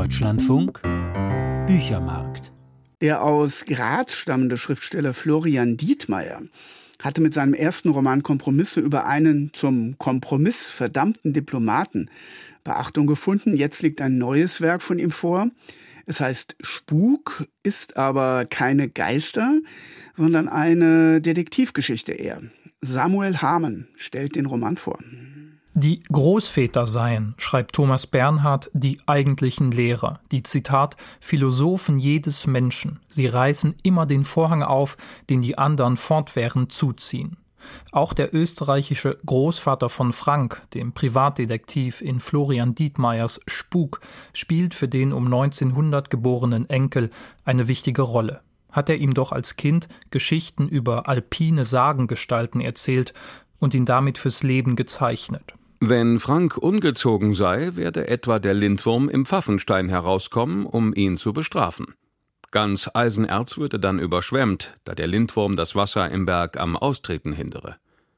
Deutschlandfunk Büchermarkt. Der aus Graz stammende Schriftsteller Florian Dietmeyer hatte mit seinem ersten Roman Kompromisse über einen zum Kompromiss verdammten Diplomaten Beachtung gefunden. Jetzt liegt ein neues Werk von ihm vor. Es heißt Spuk, ist aber keine Geister, sondern eine Detektivgeschichte eher. Samuel Hamann stellt den Roman vor. Die Großväter seien, schreibt Thomas Bernhard, die eigentlichen Lehrer, die, Zitat, Philosophen jedes Menschen. Sie reißen immer den Vorhang auf, den die anderen fortwährend zuziehen. Auch der österreichische Großvater von Frank, dem Privatdetektiv in Florian Dietmeyers Spuk, spielt für den um 1900 geborenen Enkel eine wichtige Rolle. Hat er ihm doch als Kind Geschichten über alpine Sagengestalten erzählt und ihn damit fürs Leben gezeichnet. Wenn Frank ungezogen sei, werde etwa der Lindwurm im Pfaffenstein herauskommen, um ihn zu bestrafen. Ganz Eisenerz würde dann überschwemmt, da der Lindwurm das Wasser im Berg am Austreten hindere.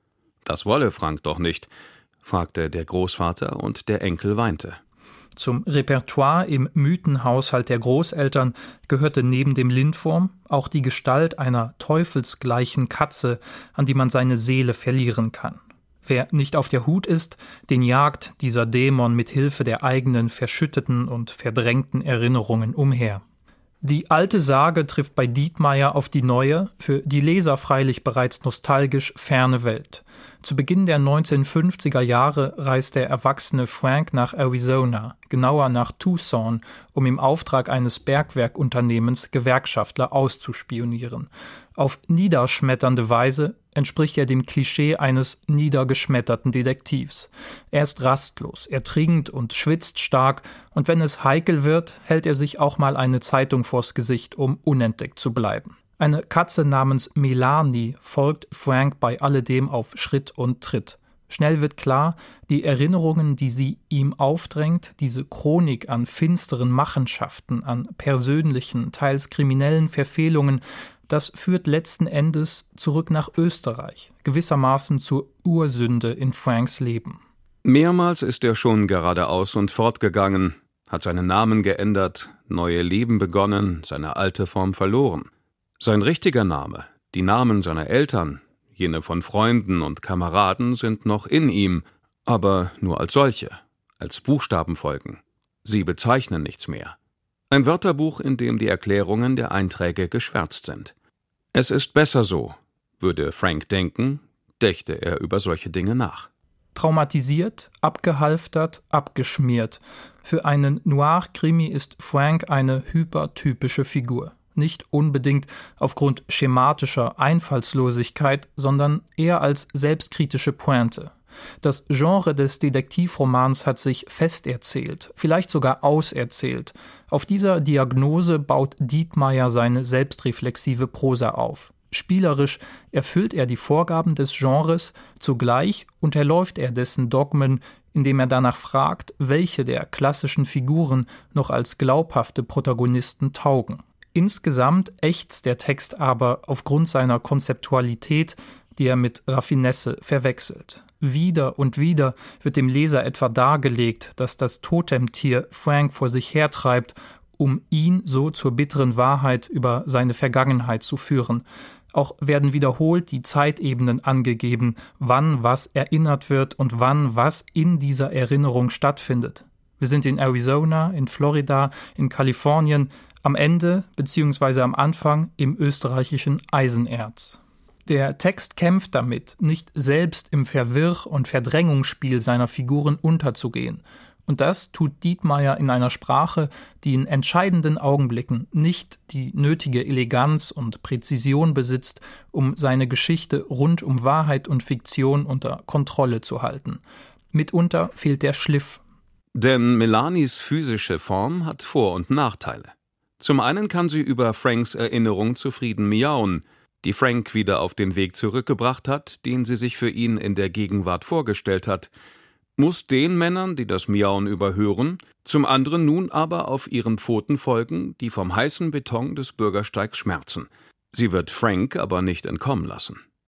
Das wolle Frank doch nicht, fragte der Großvater, und der Enkel weinte. Zum Repertoire im Mythenhaushalt der Großeltern gehörte neben dem Lindwurm auch die Gestalt einer teufelsgleichen Katze, an die man seine Seele verlieren kann. Wer nicht auf der Hut ist, den jagt dieser Dämon mit Hilfe der eigenen verschütteten und verdrängten Erinnerungen umher. Die alte Sage trifft bei Dietmeyer auf die neue, für die Leser freilich bereits nostalgisch ferne Welt. Zu Beginn der 1950er Jahre reist der erwachsene Frank nach Arizona, genauer nach Tucson, um im Auftrag eines Bergwerkunternehmens Gewerkschaftler auszuspionieren. Auf niederschmetternde Weise entspricht er dem Klischee eines niedergeschmetterten Detektivs. Er ist rastlos, er trinkt und schwitzt stark, und wenn es heikel wird, hält er sich auch mal eine Zeitung vors Gesicht, um unentdeckt zu bleiben. Eine Katze namens Melanie folgt Frank bei alledem auf Schritt und Tritt. Schnell wird klar, die Erinnerungen, die sie ihm aufdrängt, diese Chronik an finsteren Machenschaften, an persönlichen, teils kriminellen Verfehlungen, das führt letzten Endes zurück nach Österreich, gewissermaßen zur Ursünde in Franks Leben. Mehrmals ist er schon geradeaus und fortgegangen, hat seinen Namen geändert, neue Leben begonnen, seine alte Form verloren. Sein richtiger Name, die Namen seiner Eltern, jene von Freunden und Kameraden sind noch in ihm, aber nur als solche, als Buchstabenfolgen. Sie bezeichnen nichts mehr. Ein Wörterbuch, in dem die Erklärungen der Einträge geschwärzt sind. Es ist besser so, würde Frank denken, dächte er über solche Dinge nach. Traumatisiert, abgehalftert, abgeschmiert. Für einen Noir-Krimi ist Frank eine hypertypische Figur. Nicht unbedingt aufgrund schematischer Einfallslosigkeit, sondern eher als selbstkritische Pointe. Das Genre des Detektivromans hat sich festerzählt, vielleicht sogar auserzählt. Auf dieser Diagnose baut Dietmeyer seine selbstreflexive Prosa auf. Spielerisch erfüllt er die Vorgaben des Genres, zugleich unterläuft er dessen Dogmen, indem er danach fragt, welche der klassischen Figuren noch als glaubhafte Protagonisten taugen. Insgesamt ächzt der Text aber aufgrund seiner Konzeptualität, die er mit Raffinesse verwechselt. Wieder und wieder wird dem Leser etwa dargelegt, dass das Totemtier Frank vor sich hertreibt, um ihn so zur bitteren Wahrheit über seine Vergangenheit zu führen. Auch werden wiederholt die Zeitebenen angegeben, wann was erinnert wird und wann was in dieser Erinnerung stattfindet. Wir sind in Arizona, in Florida, in Kalifornien, am Ende bzw. am Anfang im österreichischen Eisenerz. Der Text kämpft damit, nicht selbst im Verwirr- und Verdrängungsspiel seiner Figuren unterzugehen. Und das tut Dietmeyer in einer Sprache, die in entscheidenden Augenblicken nicht die nötige Eleganz und Präzision besitzt, um seine Geschichte rund um Wahrheit und Fiktion unter Kontrolle zu halten. Mitunter fehlt der Schliff. Denn Melanies physische Form hat Vor- und Nachteile. Zum einen kann sie über Franks Erinnerung zufrieden miauen, die Frank wieder auf den Weg zurückgebracht hat, den sie sich für ihn in der Gegenwart vorgestellt hat, muss den Männern, die das Miauen überhören, zum anderen nun aber auf ihren Pfoten folgen, die vom heißen Beton des Bürgersteigs schmerzen. Sie wird Frank aber nicht entkommen lassen.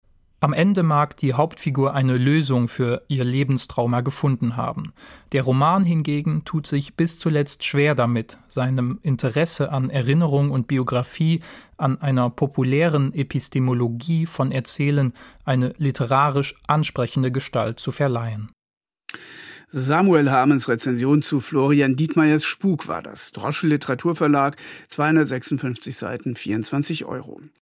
Am Ende mag die Hauptfigur eine Lösung für ihr Lebenstrauma gefunden haben. Der Roman hingegen tut sich bis zuletzt schwer damit, seinem Interesse an Erinnerung und Biografie, an einer populären Epistemologie von Erzählen eine literarisch ansprechende Gestalt zu verleihen. Samuel Hamens Rezension zu Florian Dietmeyers Spuk war das. Droschel Literaturverlag, 256 Seiten, 24 €.